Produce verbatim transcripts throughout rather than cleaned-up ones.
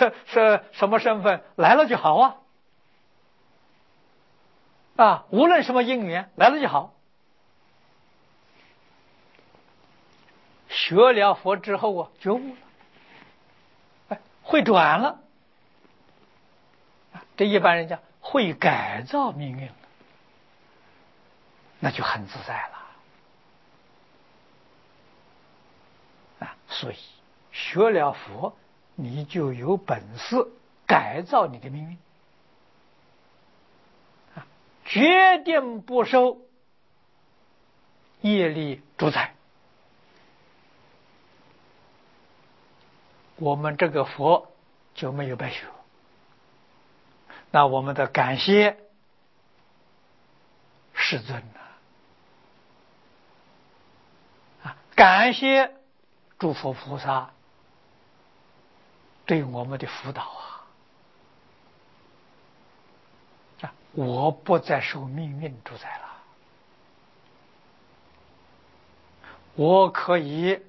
是是什么身份来了就好啊，啊，无论什么因缘来了就好。学了佛之后啊，觉悟了，哎，会转了，这一般人讲会改造命运了，那就很自在了啊。所以学了佛，你就有本事改造你的命运啊，决定不受业力主宰。我们这个佛就没有白学，那我们的感谢世尊呐，啊，感谢诸佛菩萨对我们的辅导啊！啊，我不再受命运主宰了，我可以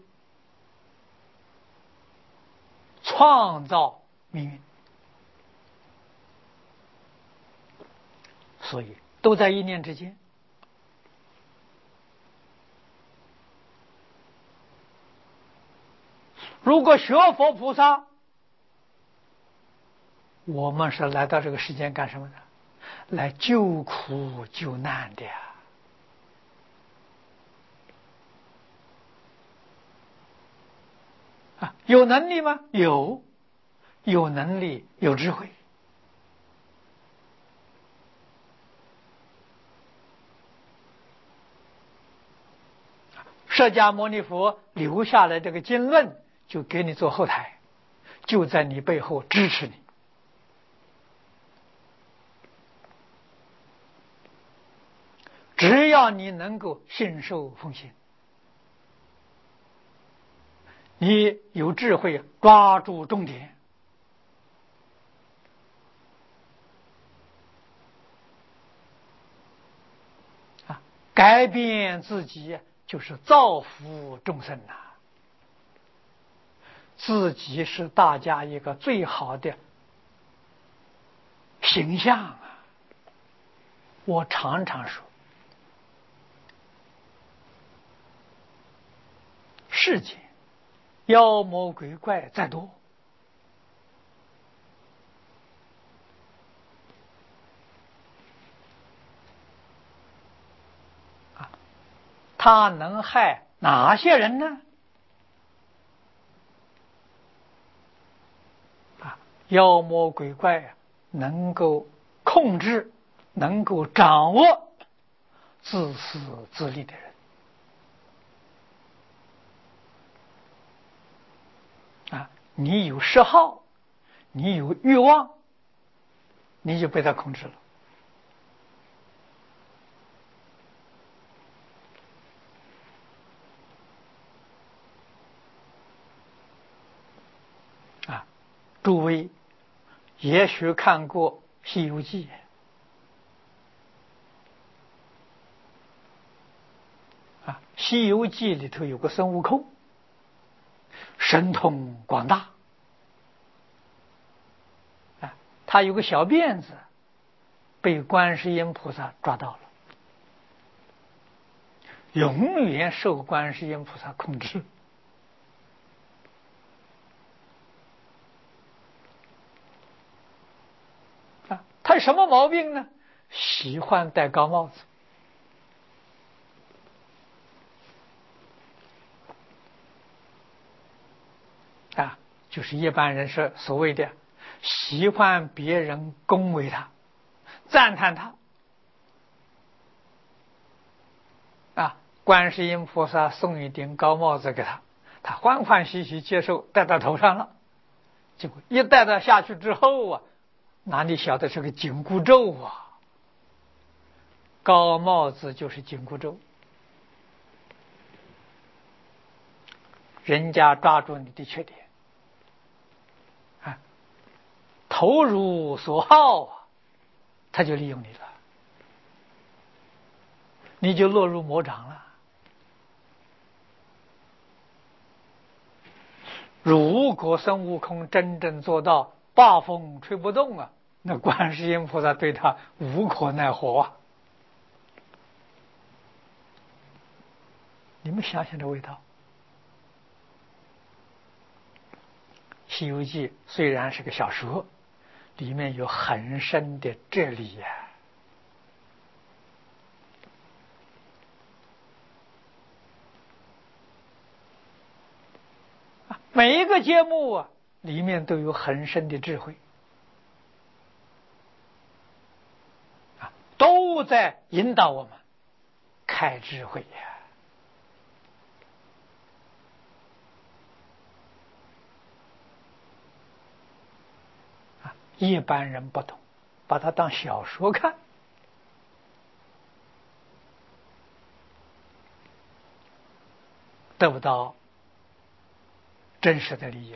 创造命运，所以都在一念之间。如果学佛菩萨，我们是来到这个世间干什么的？来救苦救难的呀！啊，有能力吗？有，有能力，有智慧。释迦牟尼佛留下来这个经论，就给你做后台，就在你背后支持你。只要你能够信受奉行，你有智慧抓住重点，啊，改变自己就是造福众生呐、啊。自己是大家一个最好的形象啊！我常常说，世间妖魔鬼怪再多，啊，他能害哪些人呢？啊，妖魔鬼怪能够控制、能够掌握自私自利的人。啊，你有嗜好，你有欲望，你就被他控制了。啊，诸位也许看过《西游记》，啊，《西游记》里头有个孙悟空，神通广大，啊，他有个小辫子，被观世音菩萨抓到了，永远受观世音菩萨控制。啊，他什么毛病呢？喜欢戴高帽子。啊，就是一般人是所谓的喜欢别人恭维他、赞叹他。啊，观世音菩萨送一顶高帽子给他，他欢欢喜喜接受，戴到头上了。结果一戴到下去之后啊，哪里晓得是个紧箍咒啊？高帽子就是紧箍咒，人家抓住你的缺点。投入所好啊，他就利用你了，你就落入魔掌了。如果孙悟空真正做到暴风吹不动啊，那观世音菩萨对他无可奈何啊。你们想想这味道。《西游记》虽然是个小说，里面有很深的哲理呀、啊。每一个节目啊，里面都有很深的智慧啊，都在引导我们开智慧呀。一般人不懂，把它当小说看，得不到真实的利益了。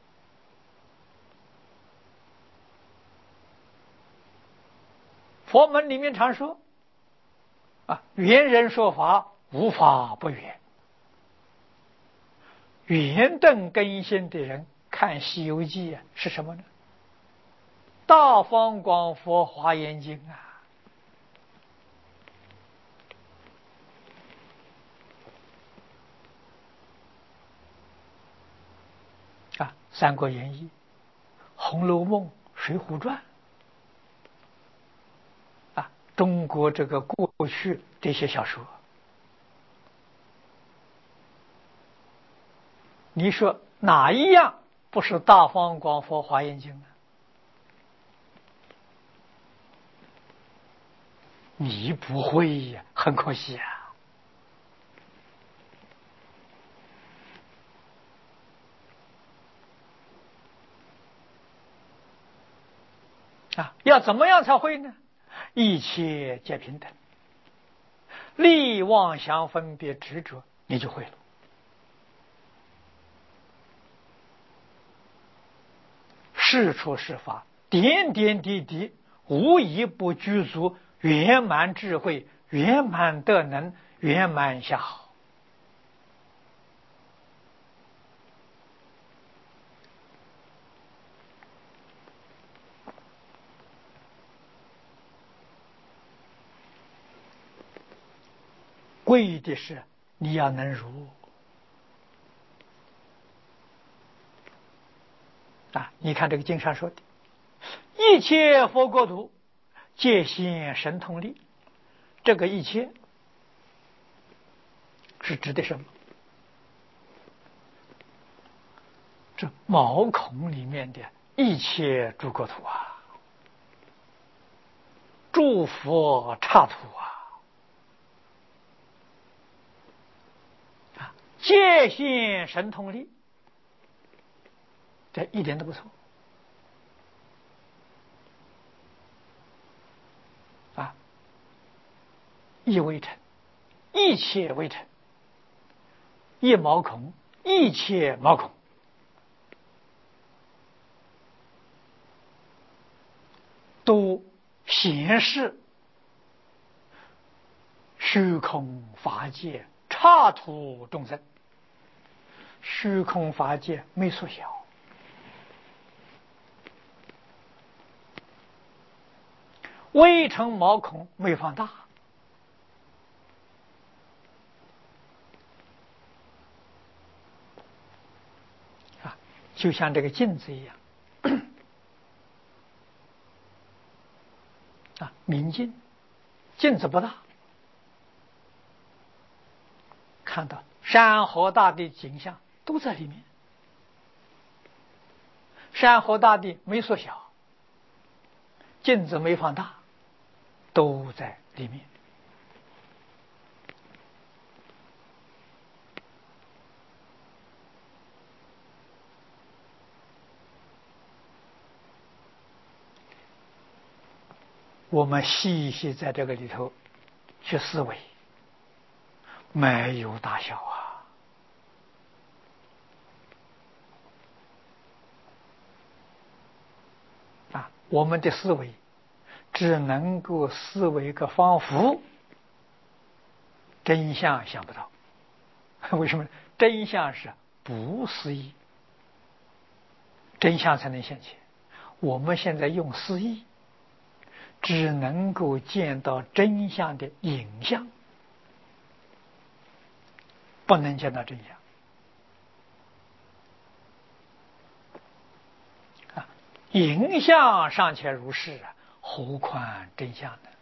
佛门里面常说啊，圆人说法，无法不圆。圆顿根性的人看《西游记》啊，是什么呢？大方广佛华严经啊，啊，《三国演义》、《红楼梦》、《水浒传》啊，中国这个过去这些小说，你说哪一样不是大方广佛华严经呢？你不会呀，很可惜啊。啊，要怎么样才会呢？一切皆平等，利妄想分别执着，你就会了。是处是法，点点滴滴，无一不具足圆满智慧、圆满德能、圆满相好。贵的是你要能如啊！你看这个经上说的，一切佛国土，皆现神通力。这个一切是指的什么？这毛孔里面的一切诸国土啊，诸佛刹土啊，啊，皆现神通力，这一点都不错啊！一微尘，一切微尘；一毛孔，一切毛孔。都显示虚空法界刹土众生，虚空法界没缩小，微尘毛孔没放大啊，就像这个镜子一样啊，明镜，镜子不大，看到山河大地景象都在里面，山河大地没缩小，镜子没放大，都在里面。我们细细在这个里头去思维，没有大小啊！啊，我们的思维只能够思维个仿佛，真相想不到。为什么？真相是不思议，真相才能现前。 我们现在用思意，只能够见到真相的影像，不能见到真相。啊，影像尚且如是，何况真相呢？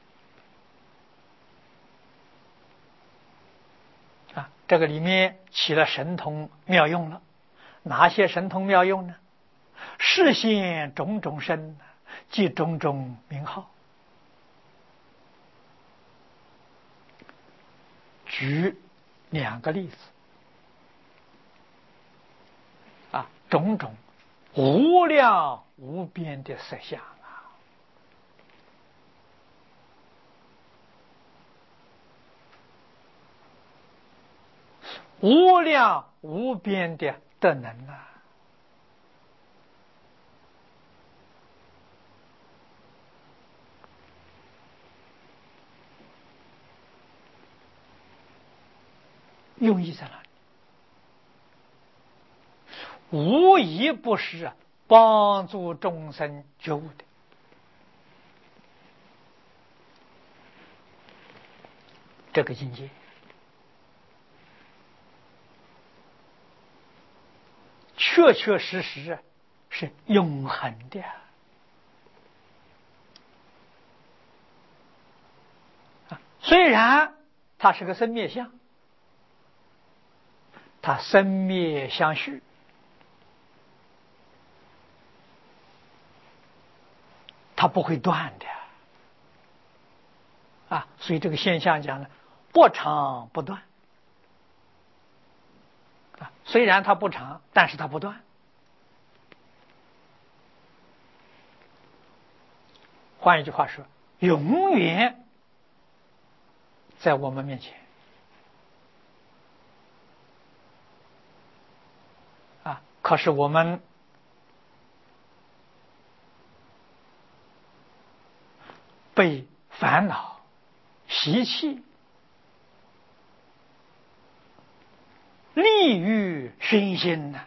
啊，这个里面起了神通妙用了。哪些神通妙用呢？示现种种身，即种种名号。举两个例子啊，种种无量无边的色相啊，无量无边的德能啊，用意在哪里？无一不是帮助众生觉悟的。这个境界确确实实是永恒的啊！虽然它是个生灭相，它生灭相续，它不会断的啊！所以这个现象讲呢，不长不断啊。虽然它不长，但是它不断。换一句话说，永远在我们面前啊！可是我们被烦恼习气利欲熏心呢，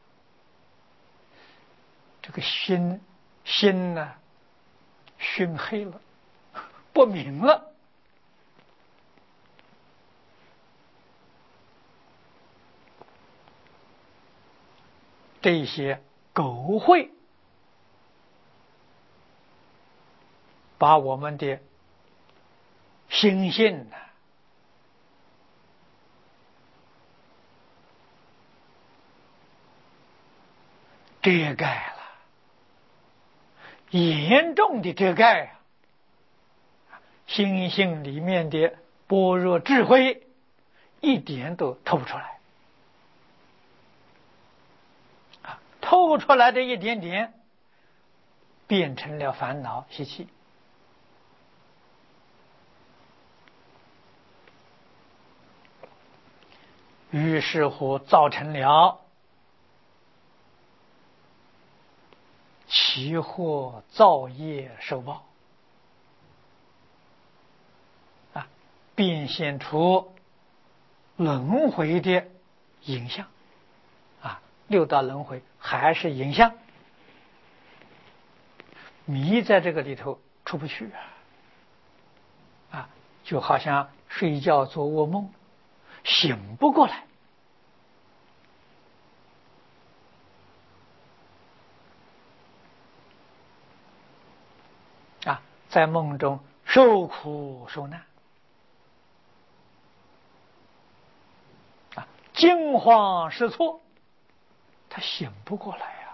这个心心呢熏黑了，不明了。这些狗会把我们的心性呢遮盖了，严重的遮盖啊！心性里面的般若智慧一点都透不出来啊！透出来的一点点变成了烦恼习气，于是乎造成了起祸造业受报啊，变现出轮回的影像啊，六道轮回还是影像，迷在这个里头出不去啊，啊，就好像睡觉做噩梦，醒不过来啊，在梦中受苦受难啊，惊慌失措，他醒不过来呀、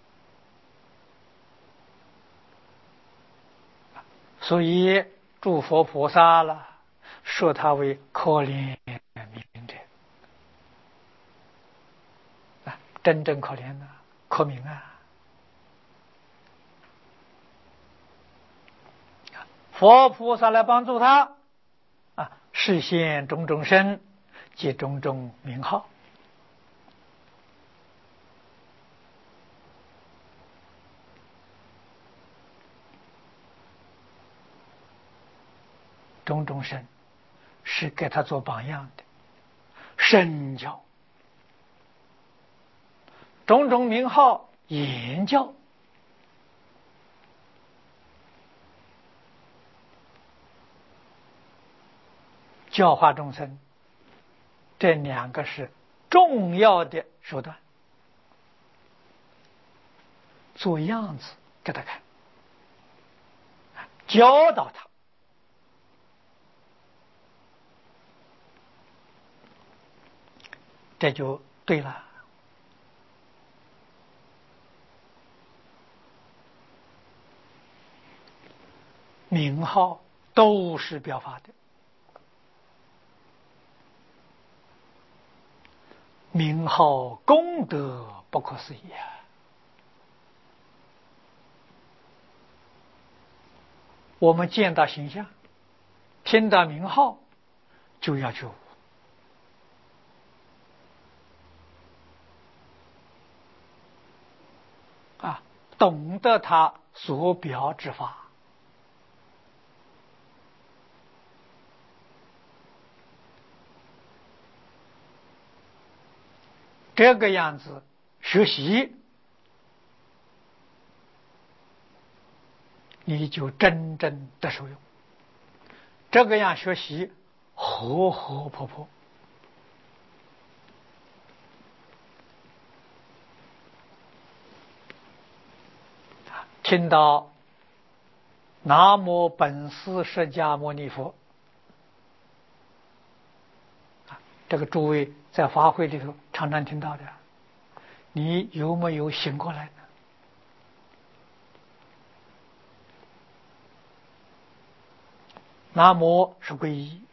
啊。所以诸佛菩萨了，说他为可怜悯者啊，真正可怜呐、啊，可悯啊！佛菩萨来帮助他啊，示现种种身及种种名号，种种身是给他做榜样的身教，种种名号言教教化众生，这两个是重要的手段。做样子给他看，教导他，这就对了。名号都是表法的，名号功德不可思议啊！我们见到形象，听到名号，就要觉悟啊，懂得他所表之法。这个样子学习，你就真正的受用。这个样学习，活活泼泼。听到南无本师释迦牟尼佛，这个诸位在法会里头常常听到的，你有没有醒过来呢？南无是皈依，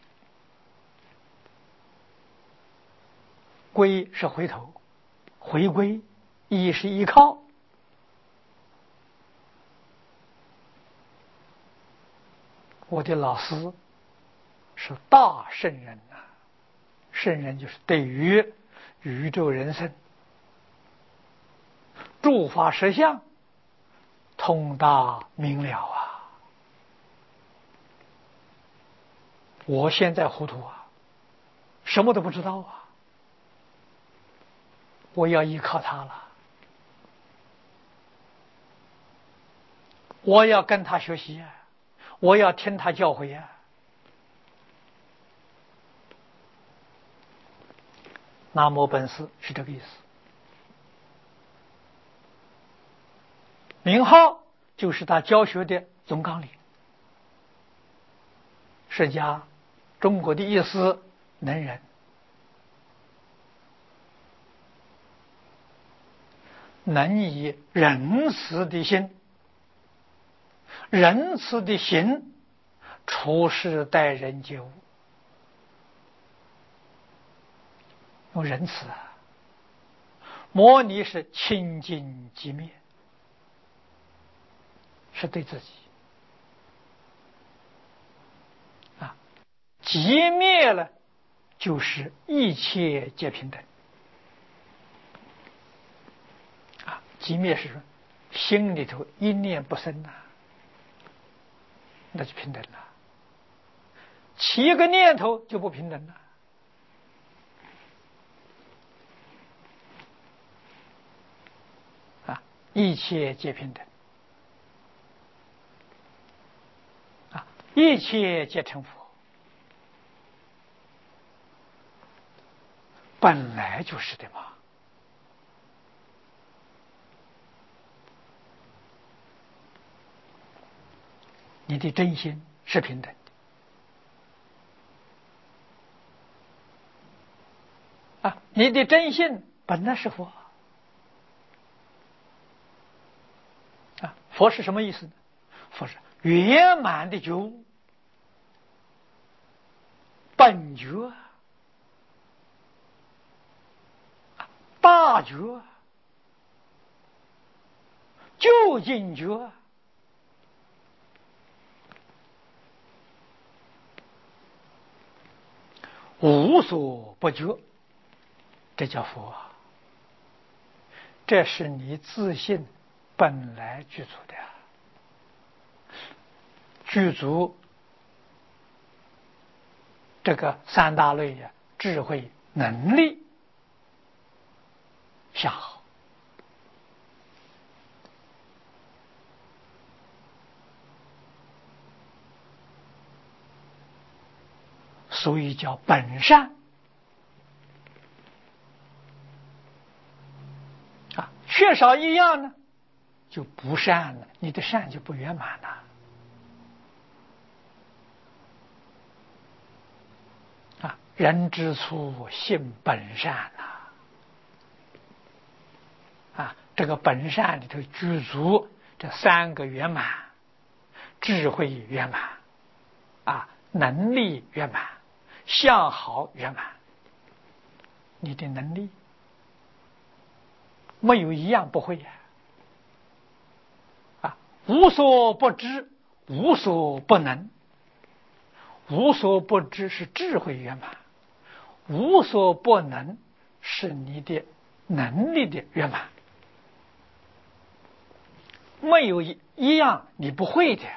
皈是回头，回归，依是依靠。我的老师是大圣人呐、啊，圣人就是对于宇宙人生、诸法实相通达明了啊！我现在糊涂啊，什么都不知道啊，我要依靠他了，我要跟他学习啊，我要听他教诲啊。南无本师是这个意思。名号就是他教学的总纲领。释迦，中国的意思，能仁，能以仁慈的心、仁慈的行处事待人接物，用仁慈啊。摩尼是清净寂灭，是对自己啊，寂灭了就是一切皆平等啊。寂灭是说心里头一念不生呐、啊，那就平等了。起个念头就不平等了啊，一切皆平等啊，一切皆成佛，本来就是的嘛。你的真心是平等的啊，你的真心本来是佛啊。佛是什么意思呢？佛是圆满的觉悟，本觉、大觉、究竟觉，无所不觉，这叫佛啊。这是你自信本来具足的，具足这个三大类呀，智慧、能力相好， 所以叫本善啊。缺少一样呢，就不善了，你的善就不圆满了啊。人之初，性本善呐啊，这个本善里头具足这三个圆满：智慧圆满啊，能力圆满，相好圆满。你的能力没有一样不会呀啊！无所不知，无所不能。无所不知是智慧圆满，无所不能是你的能力的圆满。没有一一样你不会的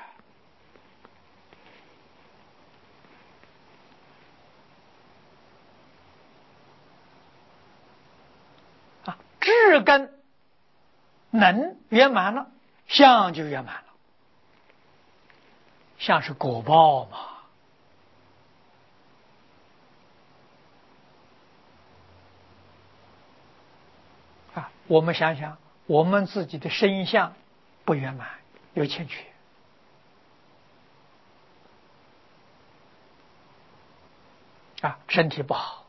啊！智跟能圆满了，相就圆满了。相是果报嘛啊！我们想想，我们自己的身相不圆满，有欠缺啊，身体不好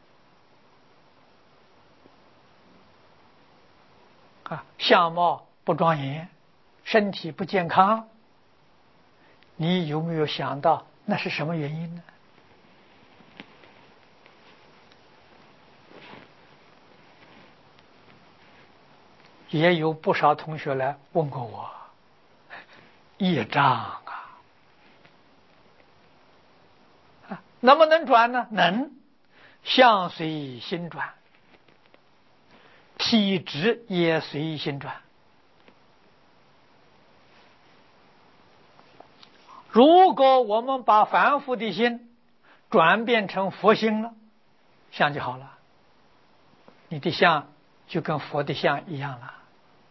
啊，相貌不庄严，身体不健康，你有没有想到那是什么原因呢？也有不少同学来问过我，业障啊，啊能不能转呢？能，相随心转，体质也随心转。如果我们把凡夫的心转变成佛心了，相就好了，你的相就跟佛的相一样了。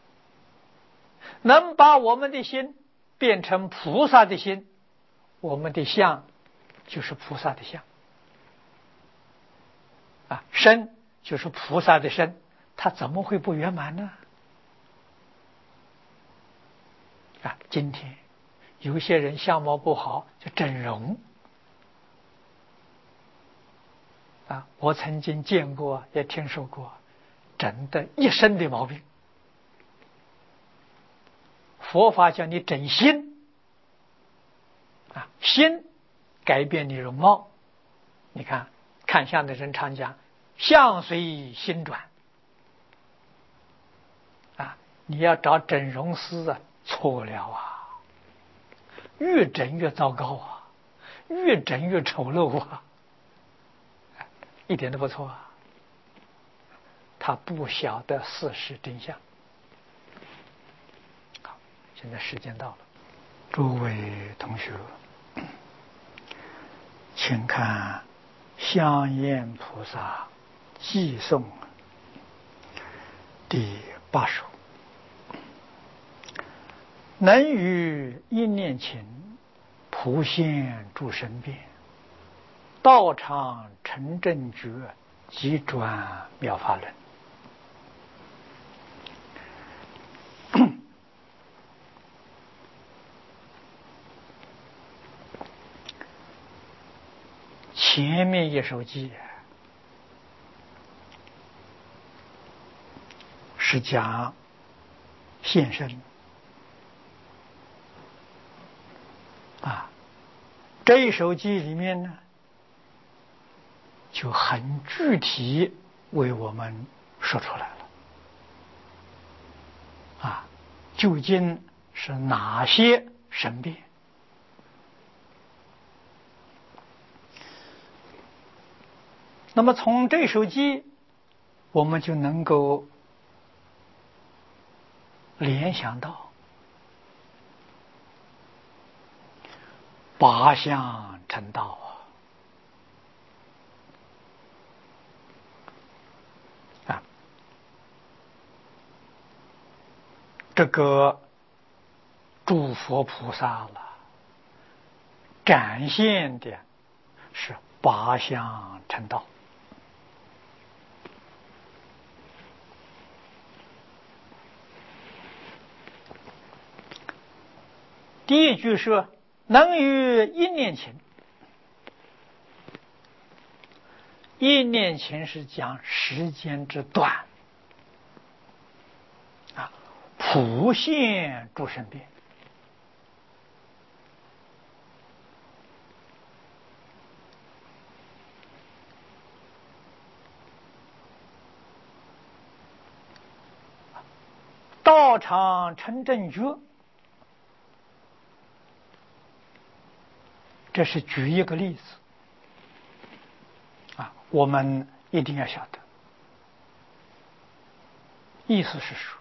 能把我们的心变成菩萨的心，我们的相就是菩萨的相啊，身就是菩萨的身，它怎么会不圆满呢？啊，今天有些人相貌不好就整容啊，我曾经见过也听说过，整的一身的毛病。佛法叫你整心啊，心改变你容貌。你看看相的人常讲相随心转啊，你要找整容师啊，错了啊，越整越糟糕啊，越整越丑陋啊，一点都不错啊，他不晓得事实真相。好，现在时间到了，诸位同学，请看香严菩萨偈颂第八首：能于一念前，普现诸神变，道场成正觉，即转妙法轮。前面一首偈是讲现身啊，这一首偈里面呢，就很具体为我们说出来了啊，究竟是哪些神变？那么从这首偈，我们就能够联想到八相成道啊！啊，这个诸佛菩萨了，展现的是八相成道。第一句说能于一念情，一念情是讲时间之短啊，普现诸生变。道场成正觉，这是举一个例子啊，我们一定要晓得，意思是说，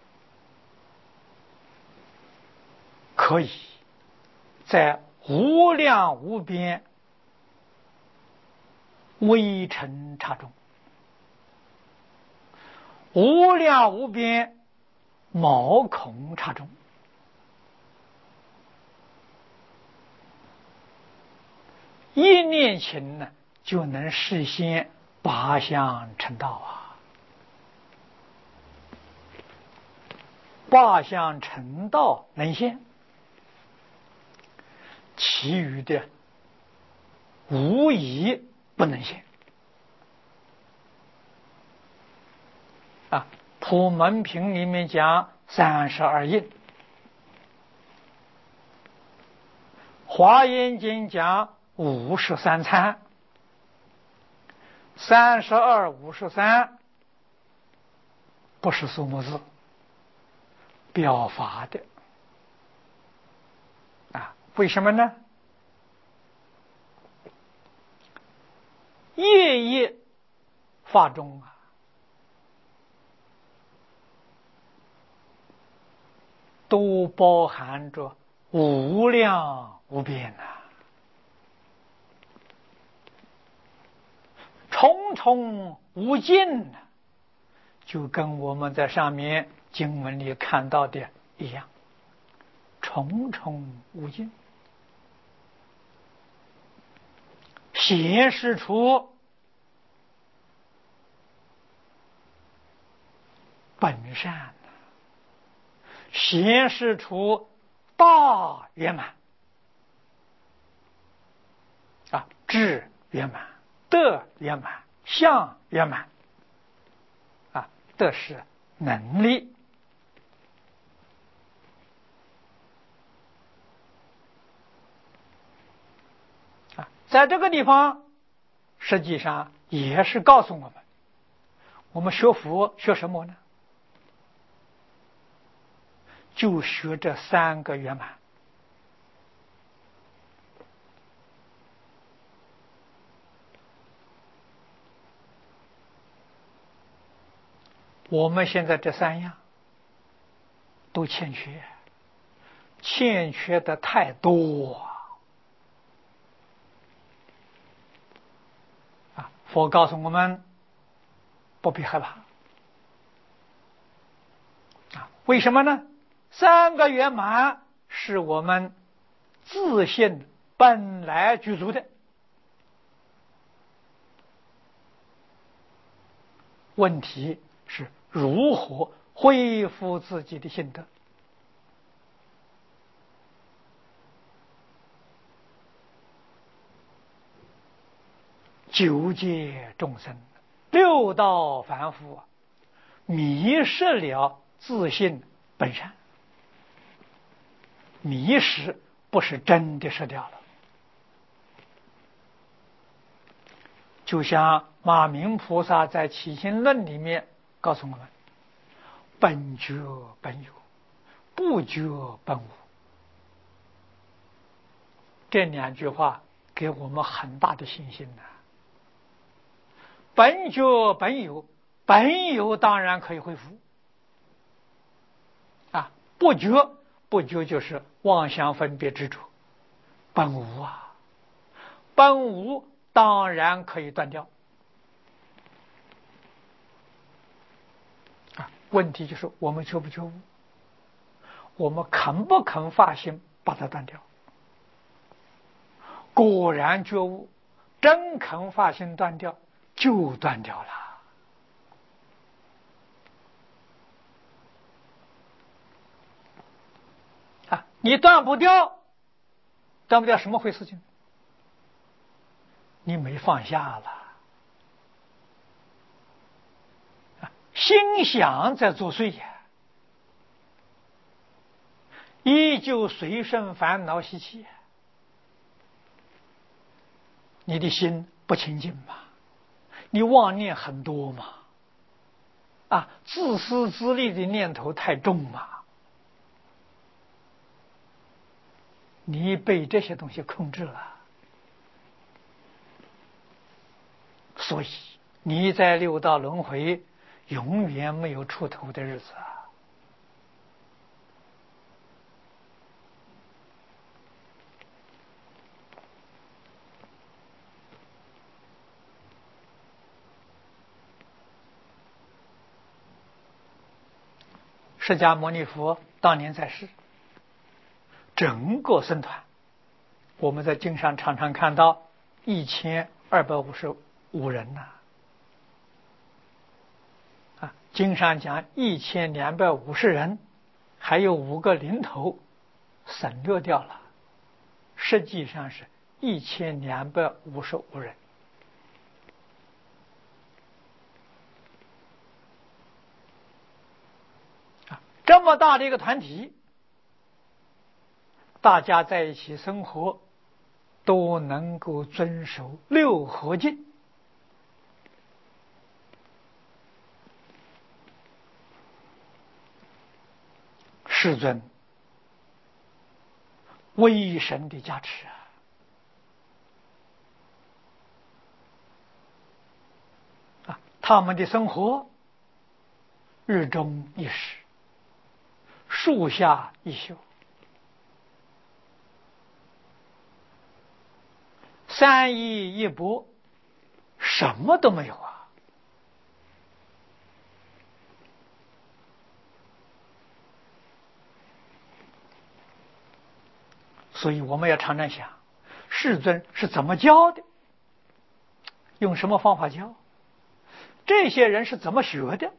可以在无量无边微尘刹中，无量无边毛孔刹中，一念情呢，就能实现八相成道啊！八相成道能现，其余的无疑不能现啊。普门品里面讲三十二应，华严经讲五十三参，三十二五十三不是数目字，表法的啊？为什么呢？夜夜法中啊，都包含着无量无边呐、啊，重重无尽呐、啊，就跟我们在上面经文里看到的一样，重重无尽，显示出本善，显示出大圆满啊，智圆满，德圆满，相圆满啊，德是能力啊，在这个地方实际上也是告诉我们，我们学佛学什么呢？就学这三个圆满。我们现在这三样都欠缺，欠缺的太多啊！佛告诉我们，不必害怕啊！为什么呢？三个圆满是我们自信本来具足的，问题是如何恢复自己的心得。九界众生，六道凡夫迷失了自信本善，迷失不是真的失掉了。就像马明菩萨在《起心论》里面告诉我们，本觉本有，不觉本无。这两句话给我们很大的信心呢、啊。本觉本有，本有当然可以恢复啊，不觉不觉就是妄想分别执着，本无啊，本无当然可以断掉啊。问题就是我们觉不觉悟，我们肯不肯发心把它断掉？果然觉悟， 真肯发心断掉，就断掉了。啊，你断不掉，断不掉什么回事情？你没放下了。啊，心想在作祟呀，依旧随顺烦恼习气，你的心不清净嘛，你妄念很多嘛，啊，自私自利的念头太重嘛，你被这些东西控制了，所以你在六道轮回永远没有出头的日子啊。释迦牟尼佛当年在世，整个僧团，我们在经上常常看到一千二百五十五人呐、啊，啊，经上讲一千两百五十人，还有五个零头省略掉了，实际上是一千两百五十五人。这么大的一个团体，大家在一起生活，都能够遵守六合敬，世尊威神的加持啊！啊，他们的生活日中一时，树下一宿，三衣一钵，什么都没有啊！所以我们要常常想，世尊是怎么教的，用什么方法教，这些人是怎么学的，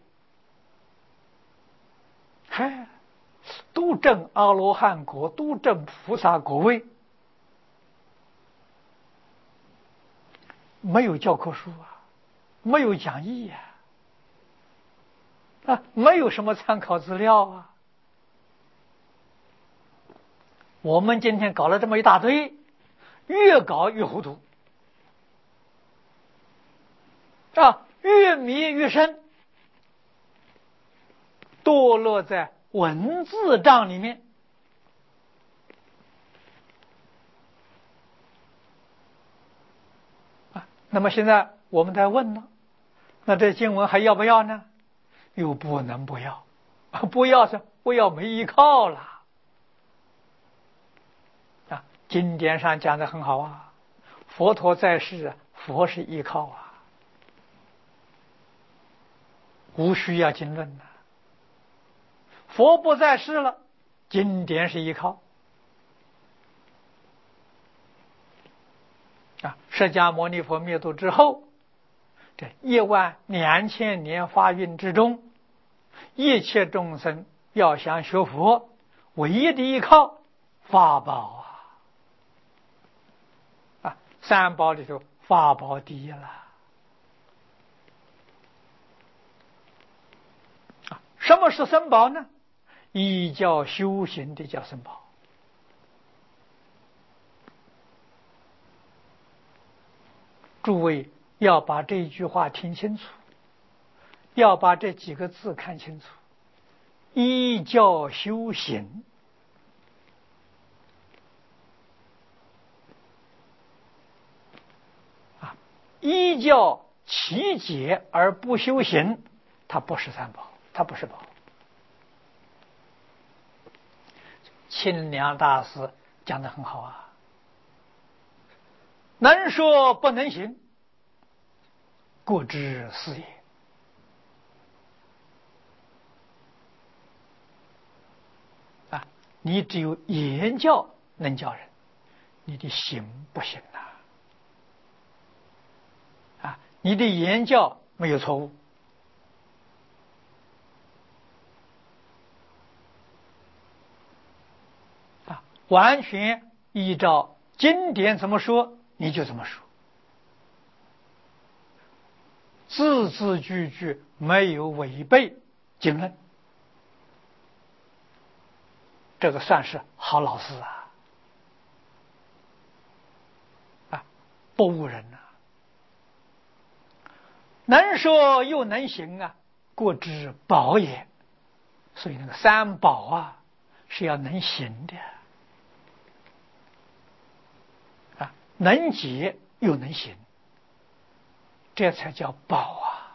嗨，都证阿罗汉果，都证菩萨果位，没有教科书啊，没有讲义呀、啊，啊，没有什么参考资料啊。我们今天搞了这么一大堆，越搞越糊涂啊，越迷越深，堕落在文字障里面。啊，那么现在我们在问呢，那这经文还要不要呢？又不能不要，不要是不要没依靠了。啊，经典上讲的很好啊，佛陀在世，佛是依靠啊，无需要经论的。佛不在世了，经典是依靠。啊，释迦牟尼佛灭度之后，这一万两千年法运之中，一切众生要想学佛，唯一的依靠法宝啊！啊，三宝里头法宝第一了。啊，什么是僧宝呢？依教修行的叫僧宝。诸位要把这句话听清楚，要把这几个字看清楚。依教修行，啊，依教奇解而不修行，它不是三宝，它不是宝。清凉大师讲得很好啊，能说不能行，故知是也。啊，你只有言教能教人，你的行不行啊？ 你的言教没有错误，啊，完全依照经典怎么说你就怎么说，字字句句没有违背经论，这个算是好老师啊，啊，不误人啊。能说又能行啊，故知宝也。所以那个三宝啊，是要能行的啊，能解又能行，这才叫宝啊。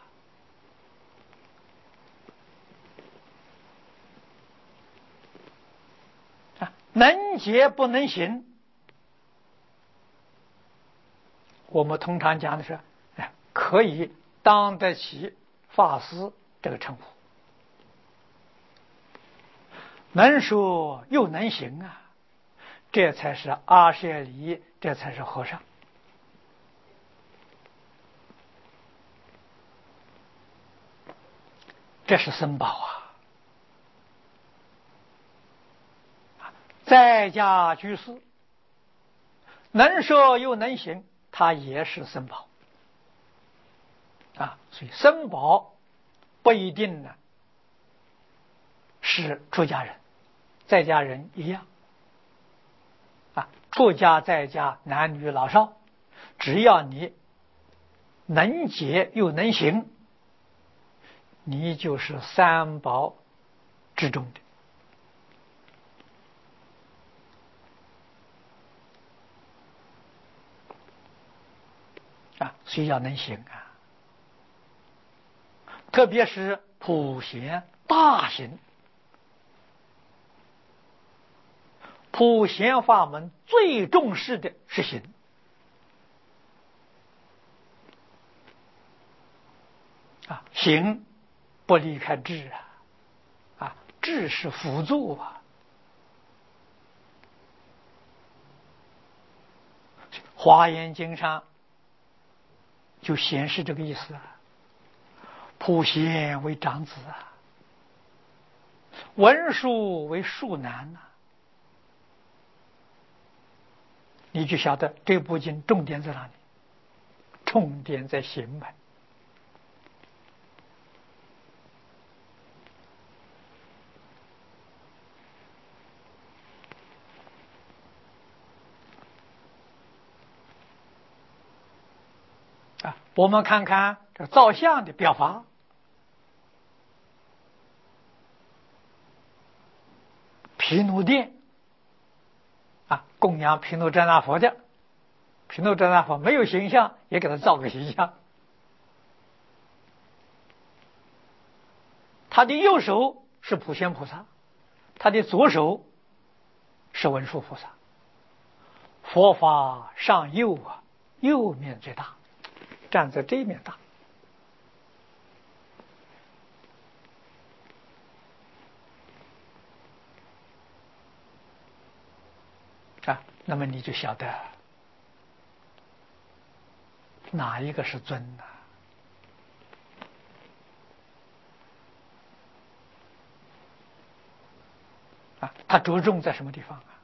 啊，能解不能行，我们通常讲的是，哎，可以当得起法师这个称呼。能说又能行啊，这才是阿舍离，这才是和尚。这是僧宝啊。在家居士能说又能行，他也是僧宝啊。所以僧宝不一定呢是出家人，在家人一样啊。出家在家男女老少，只要你能解又能行，你就是三宝之中的啊，所以要能行啊。特别是普贤大行，普贤法门最重视的是行啊，行不离开智啊，啊，智是辅助啊。华严经上就显示这个意思啊。普贤为长子啊，文殊为庶男啊，你就晓得这部经重点在哪里？重点在行门啊。我们看看这造像的表法，毗卢殿啊，供养毗卢遮那佛的，毗卢遮那佛没有形象，也给他造个形象。他的右手是普贤菩萨，他的左手是文殊菩萨。佛法上右啊，右面最大，站在这一面大啊，那么你就晓得哪一个是尊呢？啊，他着重在什么地方啊？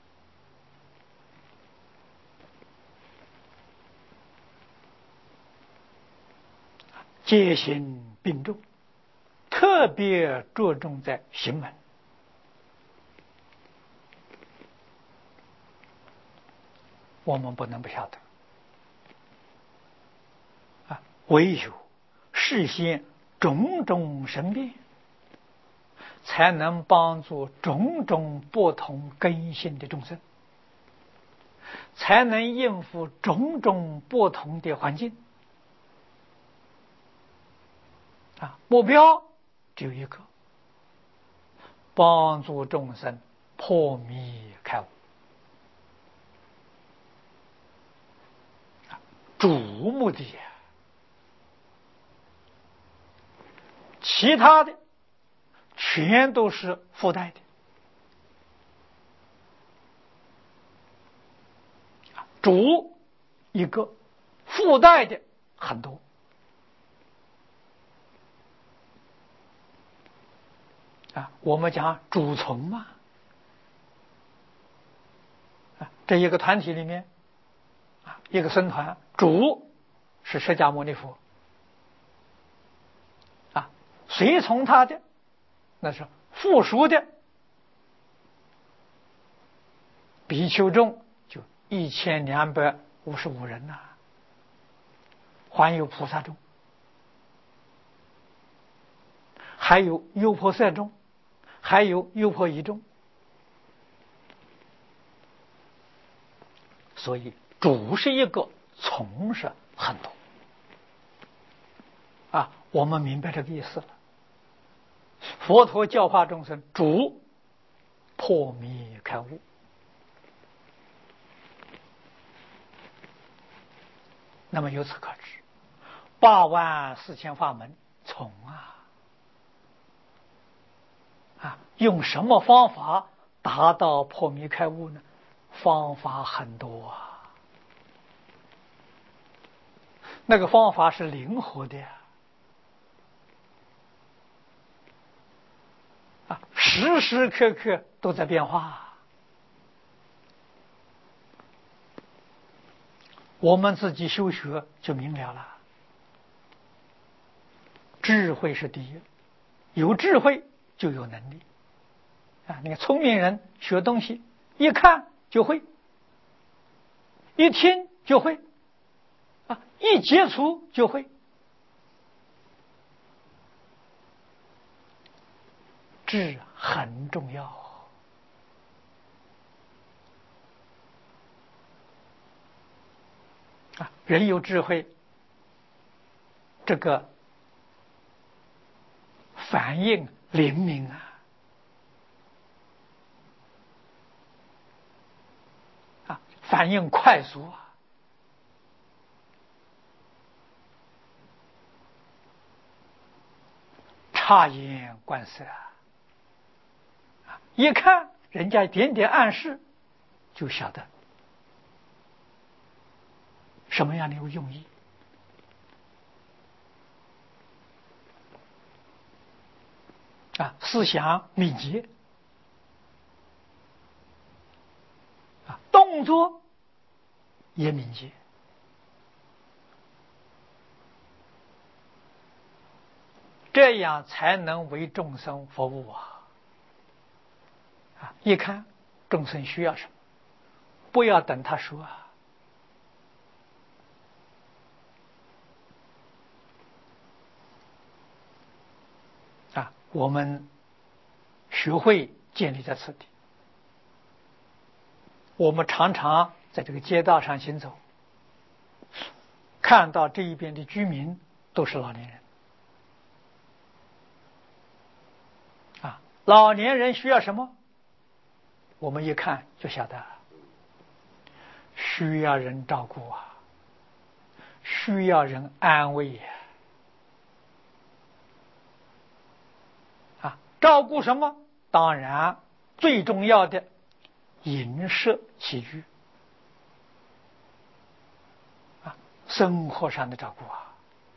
戒行并重，特别着重在行门。我们不能不晓得啊，唯有事先种种神变，才能帮助种种不同根性的众生，才能应付种种不同的环境啊。目标只有一个，帮助众生破迷开悟，主目的，其他的全都是附带的。主一个，附带的很多啊，我们讲主从嘛，啊，这一个团体里面，啊，一个僧团主是释迦牟尼佛，啊，随从他的那是附属的比丘众就一千两百五十五人呐、啊，还有菩萨众，还有优婆塞众，还有优婆夷众。所以主是一个，从是很多啊，我们明白这个意思了。佛陀教化众生，主破迷开悟。那么由此可知，八万四千法门从啊啊，用什么方法达到破迷开悟呢？方法很多啊，那个方法是灵活的啊，时时刻刻都在变化。我们自己修学就明了了，智慧是第一，有智慧就有能力啊！那个聪明人学东西，一看就会，一听就会，啊，一接触就会。智很重要啊！人有智慧，这个反应灵敏啊！啊，反应快速啊！察言观色啊！一看人家点点暗示，就晓得什么样的用意啊，思想敏捷啊，动作也敏捷，这样才能为众生服务啊！啊，一看众生需要什么，不要等他说啊。啊，我们学会建立在此地。我们常常在这个街道上行走，看到这一边的居民都是老年人。啊，老年人需要什么？我们一看就晓得，需要人照顾啊，需要人安慰呀。啊，照顾什么？当然最重要的饮食起居啊，生活上的照顾啊。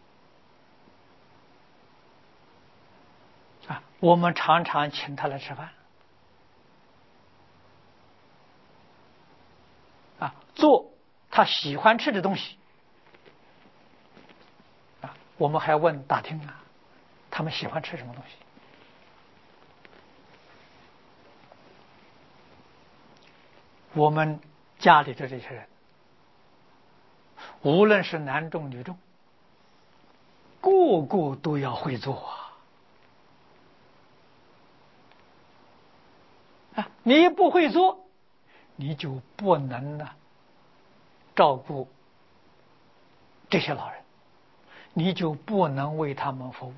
啊，我们常常请他来吃饭，啊，做他喜欢吃的东西，啊，我们还问打听啊，他们喜欢吃什么东西。我们家里的这些人，无论是男众女众，个个都要会做啊！啊，你不会做，你就不能呢照顾这些老人，你就不能为他们服务。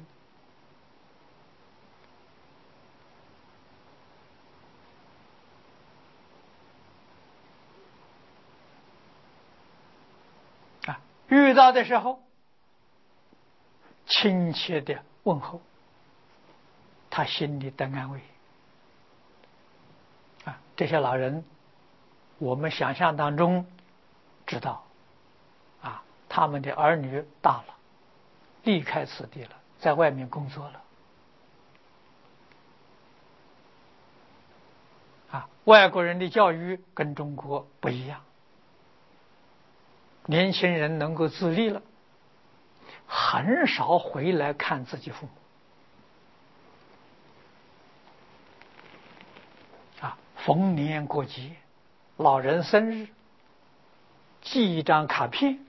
啊，遇到的时候，亲切的问候，他心里得安慰。啊，这些老人，我们想象当中知道，啊，他们的儿女大了，离开此地了，在外面工作了。 外国人的教育跟中国不一样，年轻人能够自立了，很少回来看自己父母啊。逢年过节，老人生日，寄一张卡片，